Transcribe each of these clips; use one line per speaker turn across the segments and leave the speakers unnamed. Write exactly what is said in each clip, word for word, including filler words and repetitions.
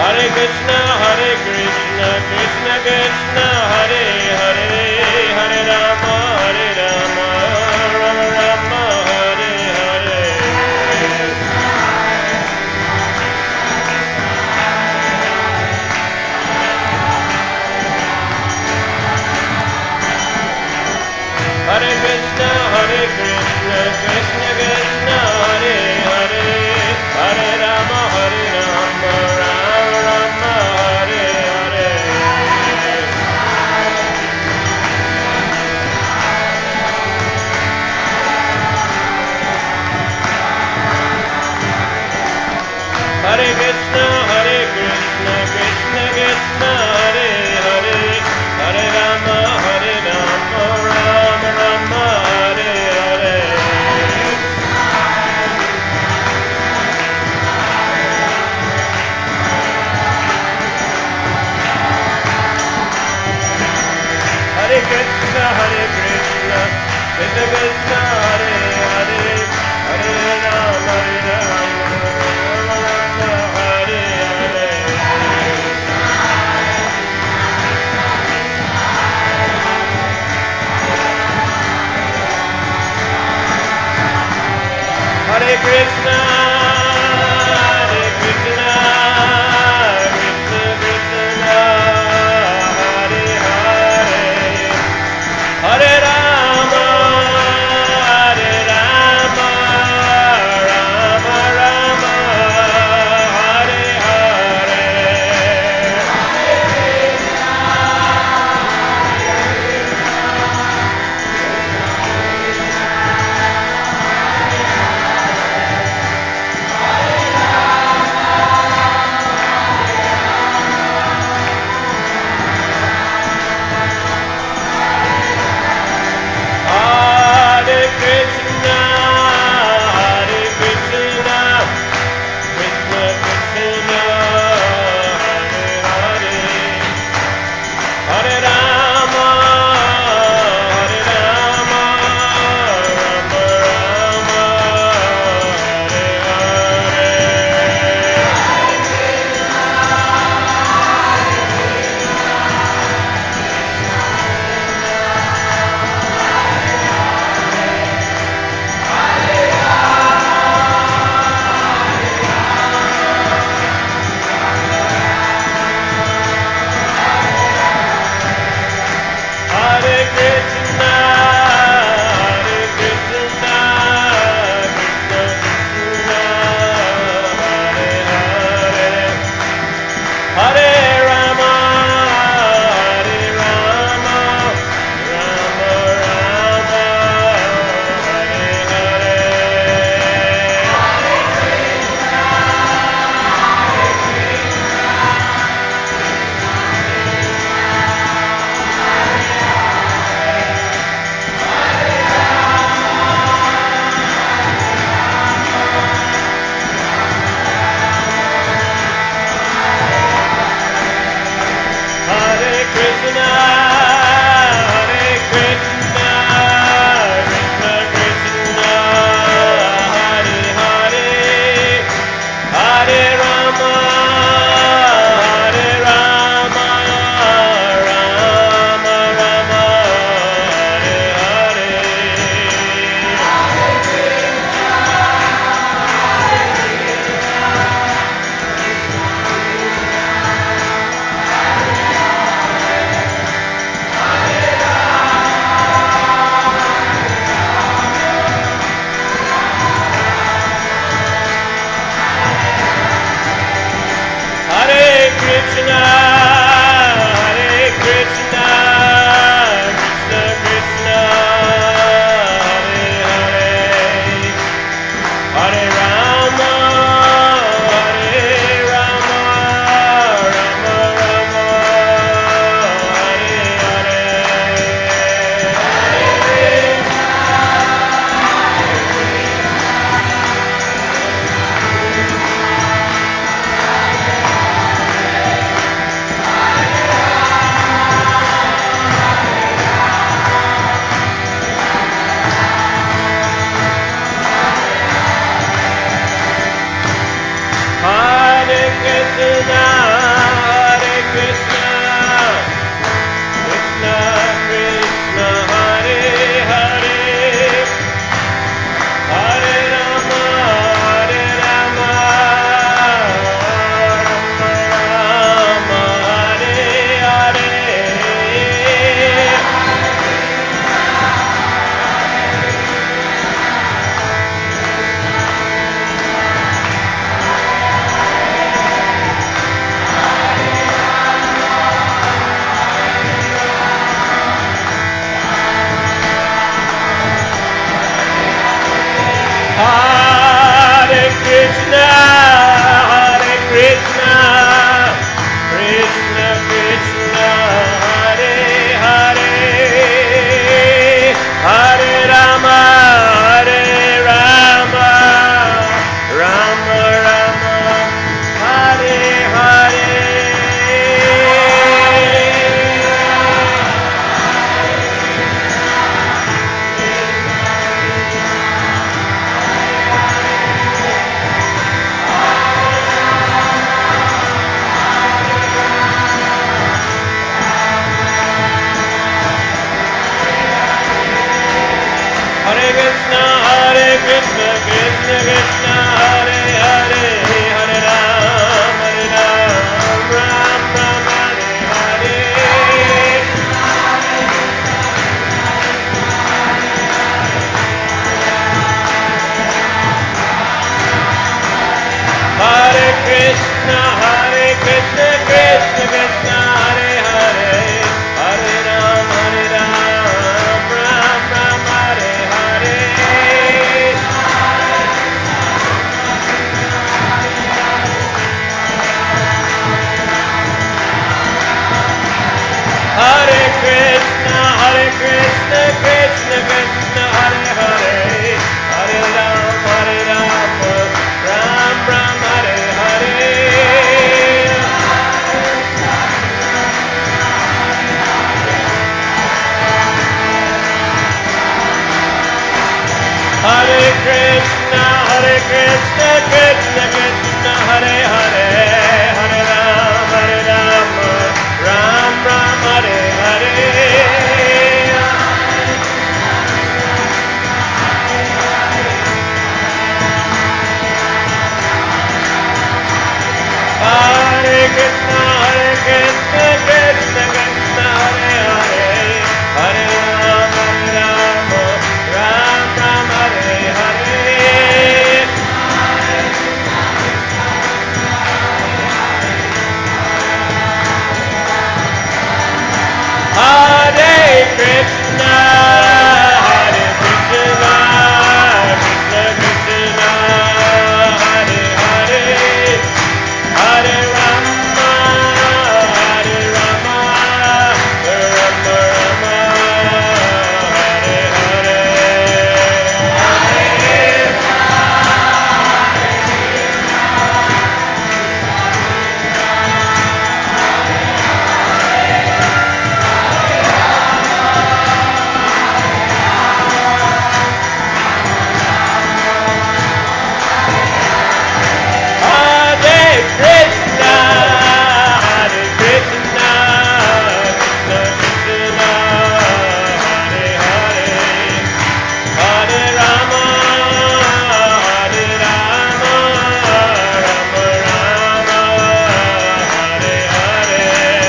Hare Krishna, Hare Krishna, Krishna Krishna, Hare Hare, Hare Rama, Hare Rama, Rama Rama, Hare Hare. Hare Krishna, Hare Krishna, Krishna Krishna, Hare Hare, Hare Rama, Hare Rama, Rama Rama, Hare Hare. Hare Krishna, Hare Krishna, Krishna Krishna, Hare Hare, Hare Rama, Hare Rama, Rama Rama, Hare Hare. Hare Krishna, Hare Krishna, Krishna Krishna, Hare Hare, Hare Rama, Hare Rama, Rama Rama, Hare Hare. Hare Krishna, Hare Krishna, Krishna Krishna, Hare Hare, Hare Rama, Hare Rama, Rama Rama, Hare Hare. Hare Krishna, Hare Krishna, Krishna Krishna, Hare Hare, Hare Rama, Hare Rama, Rama Rama, Hare Hare. Hare Krishna, Hare Krishna, Krishna Krishna, Hare Hare, Hare Rama, Hare Rama, Rama Rama, Hare Hare. Hare Krishna, Hare Krishna, Krishna Krishna, Hare Hare, Hare Rama, Hare Rama, Rama Rama, Hare Hare. Hare Krishna, Hare Krishna, Krishna Krishna, Hare Hare, Hare Rama, Hare Rama, Rama Rama, Hare Hare. Hare Krishna, Krishna, Krishna Krishna, Hare Hare, Hare Ram, Hare Ram, Ram Ram, Hare Hare. Hare Krishna, Hare Krishna, Krishna Krishna, Hare Hare, Hare Ram, Hare Ram, Ram Ram, Hare Hare. Hare Krishna, Hare Krishna, Krishna Krishna, Hare Hare, Hare Rama, Hare Rama, Rama Rama, Hare Hare. Hare Krishna, Hare Krishna, Krishna Krishna, Hare Hare, Hare Rama, Hare Rama, Rama Rama, Hare Hare.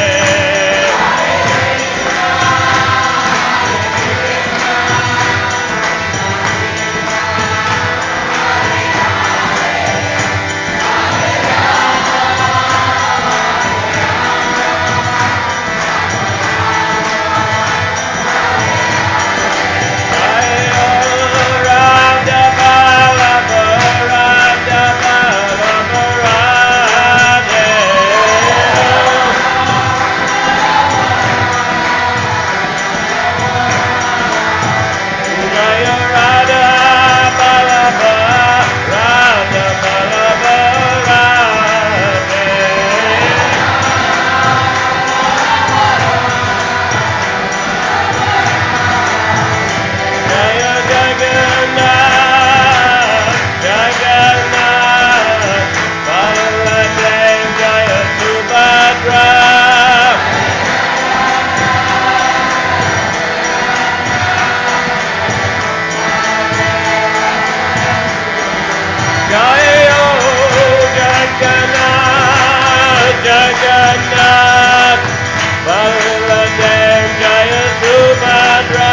Jagannath, Baladev, Jaya Subhadra.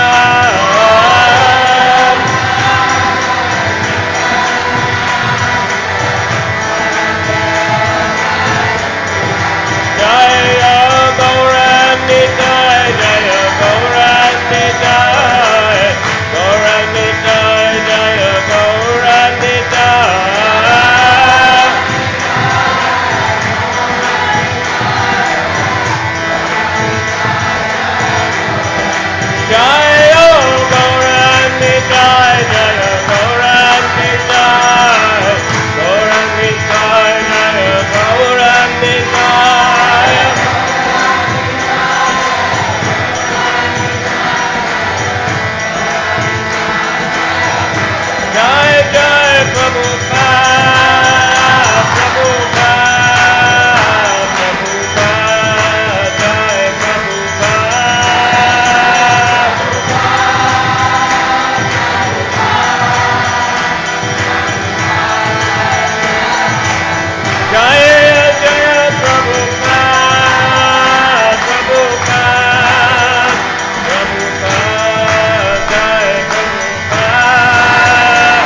Jaya Gauranitai, Jaya Gauranitai, Gauranitai, Jaya Gauranitai. Jaya Gauranitai, Jaya Gauranitai, Gauranitai, Jaya Gauranitai. Jai Jai Prabhupada, Prabhupada, Prabhupada, Jai Prabhupada. Jaya Jaya Prabhupada, Prabhupada, Prabhupada, Jai Prabhupada.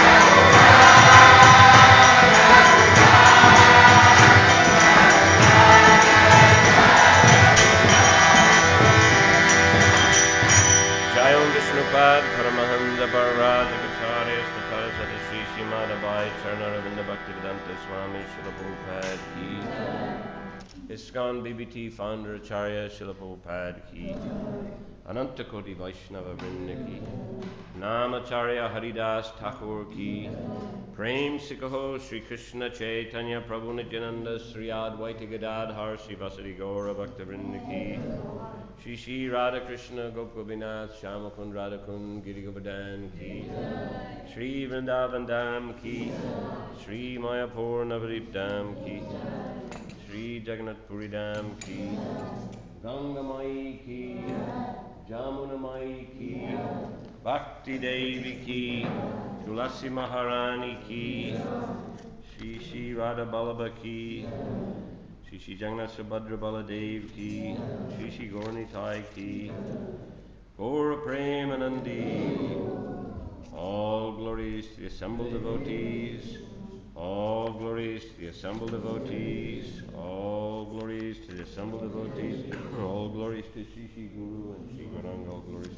Jayam Vishnupad, Paramahansa Pararaja Gacharya Sthapada Sadasi Shimad Abhay Charna Ravinda Bhaktivedanta Swami Srila Prabhupada Ki. His ISKCON B B T founder Acharya Srila Prabhupada ki, Anantakoti Vaishnava Vrinda ki, Namacharya Haridas Thakur ki, Prem Sikaho Sri Krishna Chaitanya Prabhu Nityananda Sri Advaita Gadadhar Sri Vasari Gaura Bhakta Vrinda ki, Shri Shri Radha Krishna Gopgopinath Shyamakund Radhakund Giri Govardhan ki, Shri Vrindavan Dham ki, Shri Mayapur Navadip Dham ki, Shri Jagannath Puri Dham ki, Ganga Mai ki, Jamuna Mai ki, Bhakti Devi ki, Tulasi Maharani ki, Shri Shri Radha Ballabha ki, Shri Shri Jagannath Subhadra Baladev ki, Shri Shri Gaurnitai ki, Gaura Premanandi. All glories to the assembled devotees. All glories to the assembled devotees. All glories to the assembled devotees. All glories to Shri Shri Guru and Shri Gauranga. All glories